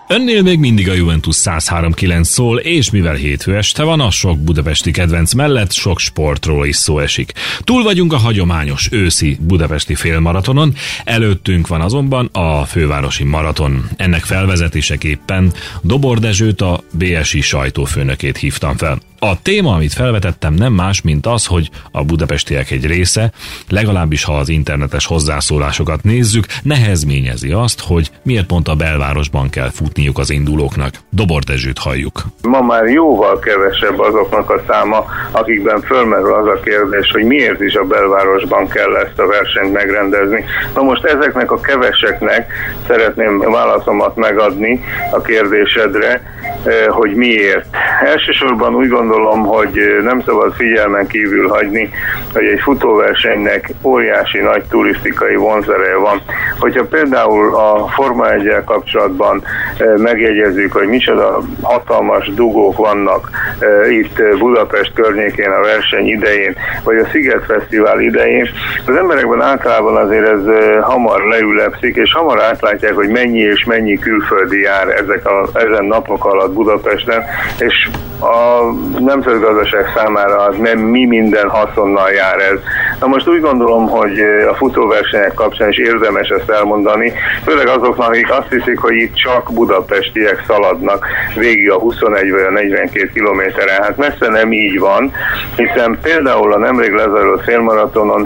Önnél még mindig a Juventus 103.9 szól, és mivel hétfő este van, a sok budapesti kedvenc mellett sok sportról is szó esik. Túl vagyunk a hagyományos őszi budapesti félmaratonon, előttünk van azonban a fővárosi maraton. Ennek felvezetéseképpen Dobor Dezsőt, a BSI sajtófőnökét hívtam fel. A téma, amit felvetettem, nem más, mint az, hogy a budapestiek egy része, legalábbis ha az internetes hozzászólásokat nézzük, nehezményezi azt, hogy miért pont a belvárosban kell futniuk az indulóknak. Dobor Dezsőt halljuk. Ma már jóval kevesebb azoknak a száma, akikben fölmerül az a kérdés, hogy miért is a belvárosban kell ezt a versenyt megrendezni. Na most ezeknek a keveseknek szeretném válaszomat megadni a kérdésedre, hogy miért. Elsősorban úgy gondolom, hogy nem szabad figyelmen kívül hagyni, hogy egy futóversenynek óriási nagy turisztikai vonzereje van. Hogyha például a Forma 1-jel kapcsolatban megjegyezzük, hogy micsoda hatalmas dugók vannak itt Budapest környékén a verseny idején, vagy a Sziget Fesztivál idején, az emberekben általában azért ez hamar leülepszik, és hamar átlátják, hogy mennyi és mennyi külföldi jár ezen napok alatt Budapesten, és a nemzetgazdaság számára mi minden haszonnal jár ez. Na most úgy gondolom, hogy a futóversenyek kapcsán is érdemes ezt elmondani, főleg azoknak, akik azt hiszik, hogy itt csak budapestiek szaladnak végig a 21 vagy a 42 kilométeren. Hát messze nem így van, hiszen például a nemrég lezajlott félmaratonon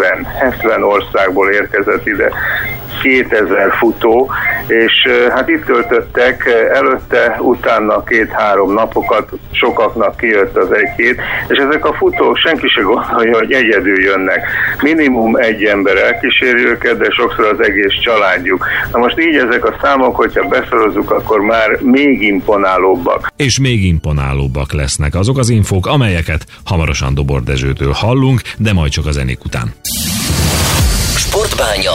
70 országból érkezett ide 2000 futó, és hát itt töltöttek előtte, utána 2-3 napokat, sokaknak kijött az egy-két, és ezek a futók senki se gondolja, hogy egyedül jönnek. Minimum egy ember elkíséri őket, de sokszor az egész családjuk. Na most így ezek a számok, hogyha beszorozzuk, akkor már még imponálóbbak. És még imponálóbbak lesznek azok az infók, amelyeket hamarosan Dobor Dezsőtől hallunk, de majd csak a zenék után. Sportbánya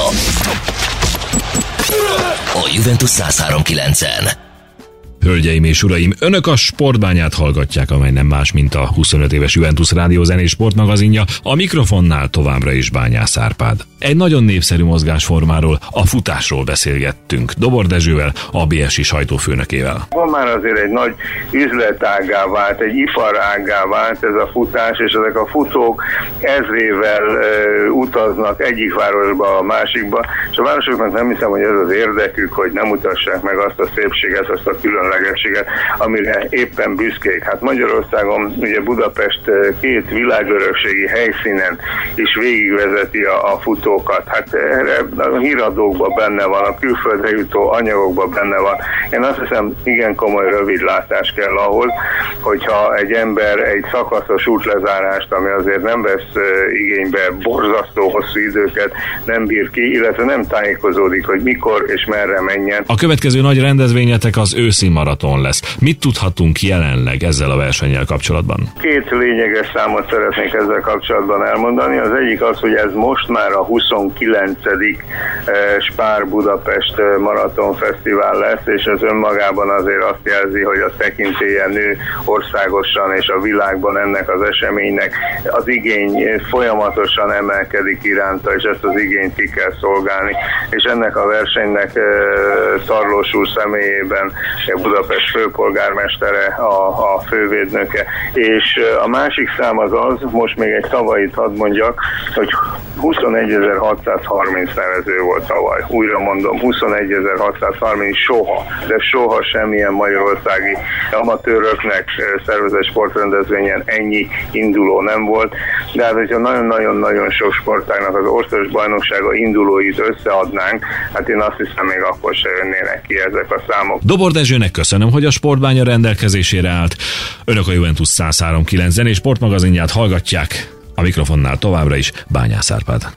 a Juventus 103.9-en. Hölgyeim és uraim, önök a Sportbányát hallgatják, amely nem más, mint a 25 éves Juventus Rádió zenés sportmagazinja, a mikrofonnál továbbra is Bányász Árpád. Egy nagyon népszerű mozgásformáról, a futásról beszélgettünk Dobor Dezsővel, a BSI sajtófőnökével. Van már azért egy nagy üzletággá vált, egy iparággá vált ez a futás, és ezek a futók ezrével utaznak egyik városba a másikba, és a városoknak nem hiszem, hogy ez az érdekük, hogy nem mutassák meg azt a szépséget, azt a különlegességet, amire éppen büszkék. Hát Magyarországon ugye Budapest 2 világörökségi helyszínen is végigvezeti a futókat. Hát erre a híradókban benne van, a külföldre jutó anyagokban benne van. Én azt hiszem, igen komoly rövidlátás kell ahhoz, hogyha egy ember egy szakaszos útlezárást, ami azért nem vesz igénybe borzasztó hosszú időket, nem bír ki, illetve nem tájékozódik, hogy mikor és merre menjen. A következő nagy rendezvényetek az őszi maraton lesz. Mit tudhatunk jelenleg ezzel a versennyel kapcsolatban? 2 lényeges számot szeretnék ezzel kapcsolatban elmondani. Az egyik az, hogy ez most már a 29. Spár Budapest Maraton Fesztivál lesz, és ez önmagában azért azt jelzi, hogy a tekintélye nő országosan, és a világban ennek az eseménynek az igény folyamatosan emelkedik iránta, és ezt az igényt ki kell szolgálni. És ennek a versenynek Szarlós úr személyében Budapest főpolgármestere, a fővédnöke. És a másik szám az, most még egy tavalyit hadd mondjak, hogy 21.630 nevező volt tavaly. Újra mondom, 21.630 soha, de soha semmilyen magyarországi amatőröknek szervezett sportrendezvényen ennyi induló nem volt. De hát, hogyha nagyon-nagyon-nagyon sok sportágnak az országos bajnoksága indulóit összeadnánk, hát én azt hiszem, még akkor se jönnének ki ezek a számok. Dobor Dezsőnek köszönöm, hogy a Sportbánya rendelkezésére állt. Önök a Juventus 103.9 zenés sportmagazinját hallgatják. A mikrofonnál továbbra is Bányász Árpád.